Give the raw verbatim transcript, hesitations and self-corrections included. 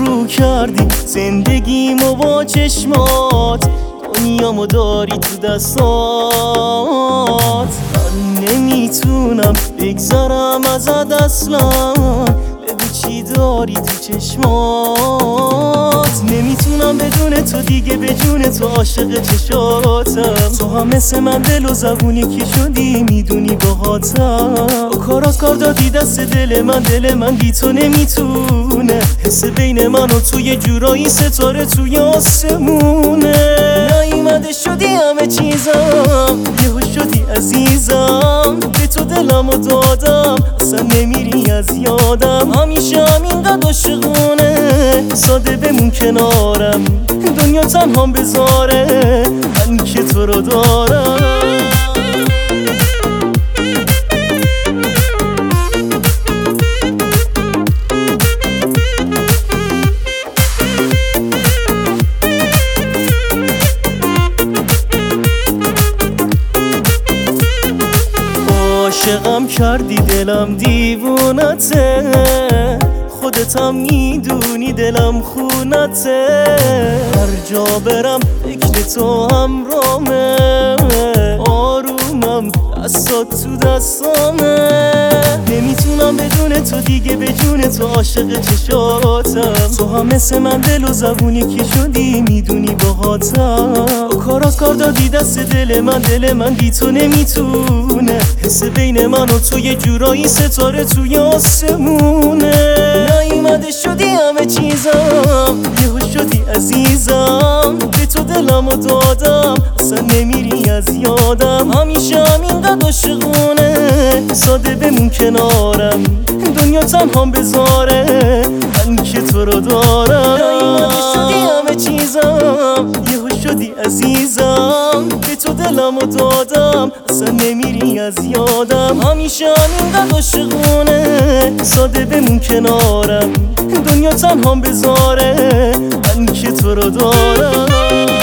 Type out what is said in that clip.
رو کردی زندگیمو با چشمات، دنیامو داری تو دستات. من نمیتونم بگذرم ازت اصلا، بگو چی داری تو چشمات. نمیتونم بدون تو دیگه، به جون تو عاشق چشاتم. تو هم مثل من دل و زبونی که شدی میدونی باهاتم. با کارات کار دادی دست دل من، دل من بی تو نمیتونه. حس بین من و تو یه جورایی ستاره توی آسمونه. نیومده شدی همه چیزم، یهو شدی عزیزم. به تو دلمو دادم، اصلا نمیری از یادم. همیشه همینقدر عاشقونه، ساده بمون کنارم. دنیا تنهام بذاره، من که تو رو دارم. عاشقم کردی دلم دیوونته، خودت هم میدونی دلم خونته. هر جا برم فکر تو همرامه، آرومم دستات تو دستامه. نمیتونم بدون تو دیگه، به جون تو عاشق چشاتم. تو هم مثل من دل و زبونی که شدی میدونی باهاتم. با کارات کار دادی دست دل من، دل من بی تو نمیتونه. حس بین من و تو یه جورایی ستاره توی آسمونه. نیومده شدی همه چیزم، یهو شدی عزیزم. به تو دلمو دادم، اصلا نمیری از یادم. همیشه همینقدر عاشقونه، ساده بمون کنارم. دنیا تنهام بذاره، من که تو رو دارم. نیومده شدی همه چیزم، یهو شدی عزیزم. به تو دلمو دادم، اصلا نمیری از یادم. همیشه همینقدر عاشقونه، ساده بمون کنارم. دنیا تنهام بذاره، من که تو رو دارم.